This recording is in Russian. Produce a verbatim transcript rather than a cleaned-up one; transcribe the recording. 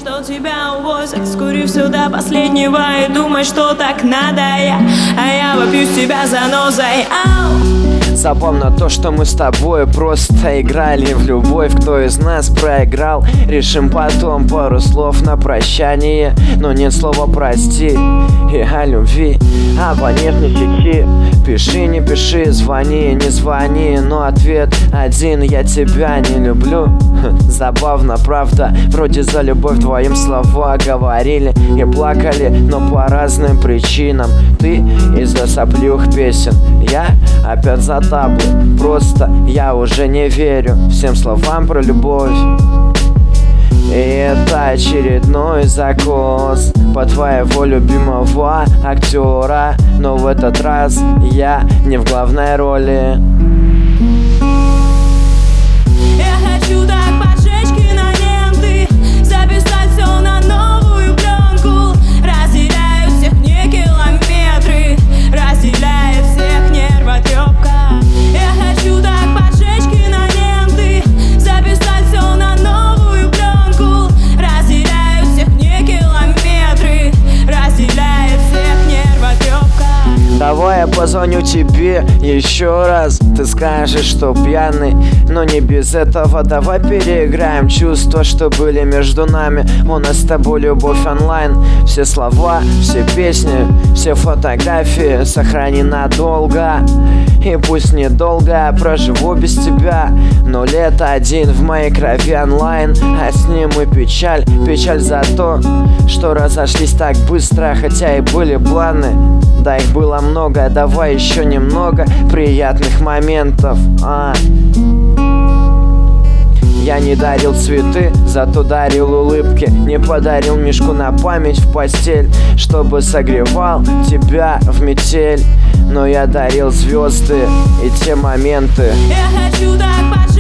что тебя увозят, скурив все до последнего и думай, что так надо я, а я вопью с тебя занозой. Ау! Забавно то, что мы с тобой просто играли в любовь. Кто из нас проиграл? Решим потом. Пару слов на прощание, но нет слова прости и о любви. Абонент не сети, пиши, не пиши, звони, не звони, но ответ один: я тебя не люблю. Забавно, правда, вроде за любовь твоим слова говорили и плакали, но по разным причинам. Ты из-за соплюх песен, я опять за таблы. Просто я уже не верю всем словам про любовь. И это очередной закос по твоего любимого актера, но в этот раз я не в главной роли. Я хочу так поджечь киноленты, записать все на новую пленку. Разделяют всех не километры, разделяет всех нервотрепка. Я хочу так поджечь киноленты, записать все на новую пленку. Разделяют всех не километры, разделяет всех нервотрепка. Давай я позвоню тебе еще раз. Ты скажешь, что пьяный, но не без этого. Давай переиграем чувства, что были между нами. У нас с тобой любовь онлайн. Все слова, все песни, все фотографии сохрани надолго. И пусть недолго проживу без тебя, но лето один в моей крови онлайн. А с ним и печаль, печаль за то, что разошлись так быстро, хотя и были планы. Да, их было много, давай еще немного приятных моментов. а. Я не дарил цветы, зато дарил улыбки. Не подарил мишку на память в постель, чтобы согревал тебя в метель. Но я дарил звезды и те моменты. Я хочу так